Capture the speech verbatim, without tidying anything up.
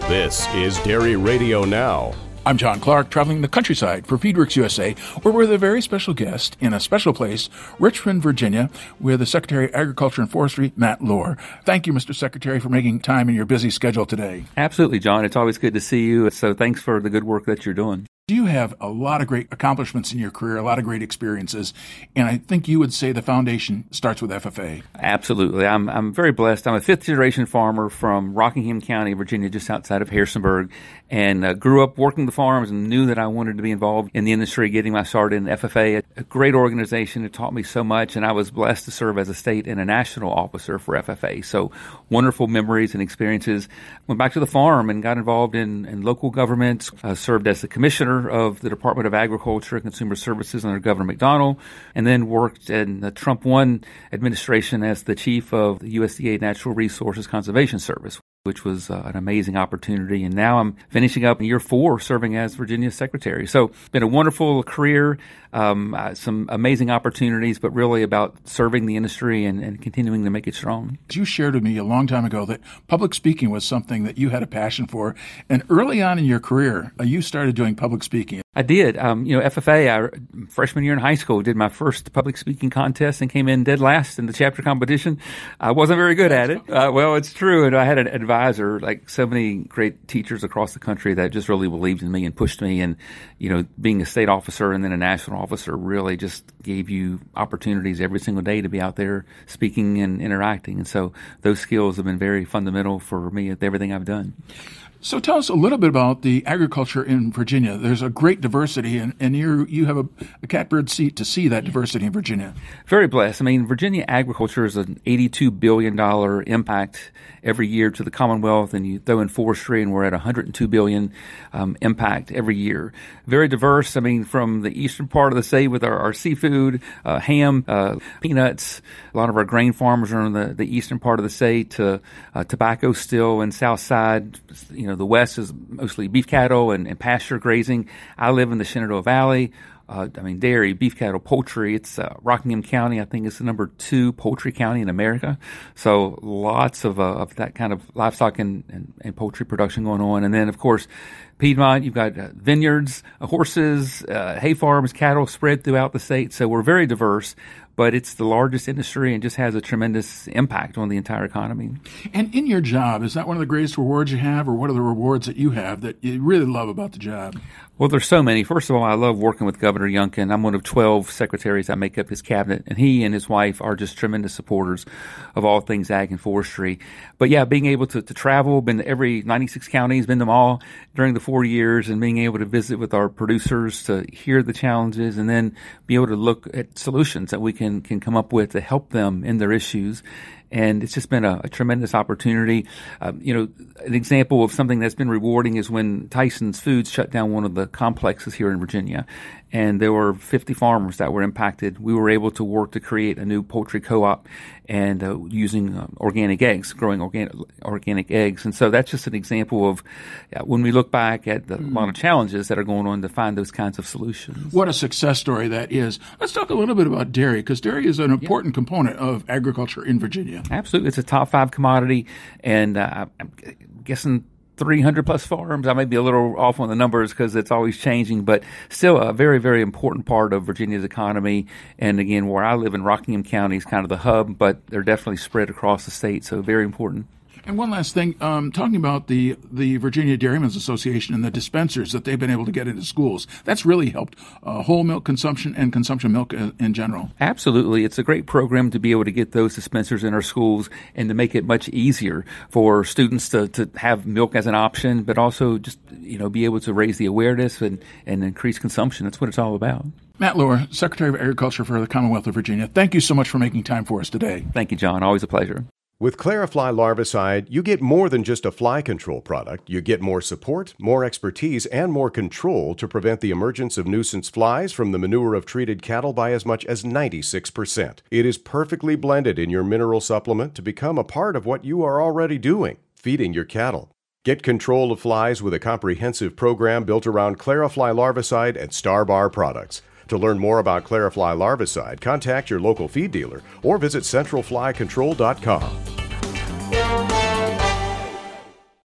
This is Dairy Radio Now. I'm John Clark, traveling the countryside for FeedWorks U S A, where we're with a very special guest in a special place, Richmond, Virginia, with the Secretary of Agriculture and Forestry, Matt Lohr. Thank you, Mister Secretary, for making time in your busy schedule today. Absolutely, John. It's always good to see you. So thanks for the good work that you're doing. You have a lot of great accomplishments in your career, a lot of great experiences, and I think you would say the foundation starts with F F A. Absolutely. I'm I'm very blessed. I'm a fifth-generation farmer from Rockingham County, Virginia, just outside of Harrisonburg, and uh, grew up working the farms and knew that I wanted to be involved in the industry, getting my start in F F A, a, a great organization that taught me so much, and I was blessed to serve as a state and a national officer for F F A. So wonderful memories and experiences. Went back to the farm and got involved in, in local government, uh, served as the commissioner of the Department of Agriculture and Consumer Services under Governor McDonnell, and then worked in the Trump one administration as the chief of the U S D A Natural Resources Conservation Service, which was uh, an amazing opportunity. And now I'm finishing up in year four serving as Virginia's secretary. So it's been a wonderful career, um, uh, some amazing opportunities, but really about serving the industry and, and continuing to make it strong. You shared with me a long time ago that public speaking was something that you had a passion for. And early on in your career, uh, you started doing public speaking. I did. Um, you know, F F A, I, freshman year in high school, did my first public speaking contest and came in dead last in the chapter competition. I wasn't very good at it. Uh, well, it's true. And I had an advisor, like so many great teachers across the country that just really believed in me and pushed me. And, you know, being a state officer and then a national officer really just gave you opportunities every single day to be out there speaking and interacting. And so those skills have been very fundamental for me at everything I've done. So tell us a little bit about the agriculture in Virginia. There's a great diversity, and, and you you have a, a catbird seat to see that diversity in Virginia. Very blessed. I mean, Virginia agriculture is an eighty-two billion dollars impact every year to the Commonwealth, and you throw in forestry, and we're at one hundred two billion dollars um, impact every year. Very diverse. I mean, from the eastern part of the state with our, our seafood, uh, ham, uh, peanuts. A lot of our grain farmers are in the, the eastern part of the state, to uh, tobacco still in south side. You know, the west is mostly beef cattle and, and pasture grazing. I live in the Shenandoah Valley. Uh, I mean, dairy, beef cattle, poultry. It's uh, Rockingham County. I think it's the number two poultry county in America. So lots of uh, of that kind of livestock and, and, and poultry production going on. And then, of course, Piedmont, you've got uh, vineyards, uh, horses, uh, hay farms, cattle spread throughout the state. So we're very diverse, but it's the largest industry and just has a tremendous impact on the entire economy. And in your job, is that one of the greatest rewards you have, or what are the rewards that you have that you really love about the job? Well, there's so many. First of all, I love working with Governor Youngkin. I'm one of twelve secretaries that make up his cabinet, and he and his wife are just tremendous supporters of all things ag and forestry. But yeah, being able to, to travel, been to every ninety-six counties, been to them all during the four years, and being able to visit with our producers to hear the challenges and then be able to look at solutions that we can, can come up with to help them in their issues. And it's just been a, a tremendous opportunity. Um, you know, an example of something that's been rewarding is when Tyson's Foods shut down one of the complexes here in Virginia, and there were fifty farmers that were impacted. We were able to work to create a new poultry co-op and uh, using uh, organic eggs, growing organic organic eggs. And so that's just an example of uh, when we look back at the, mm. a lot of challenges that are going on to find those kinds of solutions. What a success story that is. Let's talk a little bit about dairy, because dairy is an important yeah. component of agriculture in Virginia. Absolutely. It's a top five commodity, and uh, I'm guessing three hundred plus farms. I may be a little off on the numbers because it's always changing, but still a very, very important part of Virginia's economy. And again, where I live in Rockingham County is kind of the hub, but they're definitely spread across the state, so very important. And one last thing, um, talking about the, the Virginia Dairymen's Association and the dispensers that they've been able to get into schools, that's really helped uh, whole milk consumption and consumption milk in, in general. Absolutely. It's a great program to be able to get those dispensers in our schools and to make it much easier for students to, to have milk as an option, but also just, you know, be able to raise the awareness and, and increase consumption. That's what it's all about. Matt Lohr, Secretary of Agriculture for the Commonwealth of Virginia, thank you so much for making time for us today. Thank you, John. Always a pleasure. With Clarifly Larvicide, you get more than just a fly control product. You get more support, more expertise, and more control to prevent the emergence of nuisance flies from the manure of treated cattle by as much as ninety-six percent. It is perfectly blended in your mineral supplement to become a part of what you are already doing, feeding your cattle. Get control of flies with a comprehensive program built around Clarifly Larvicide and Starbar products. To learn more about Clarifly Larvicide, contact your local feed dealer or visit central fly control dot com.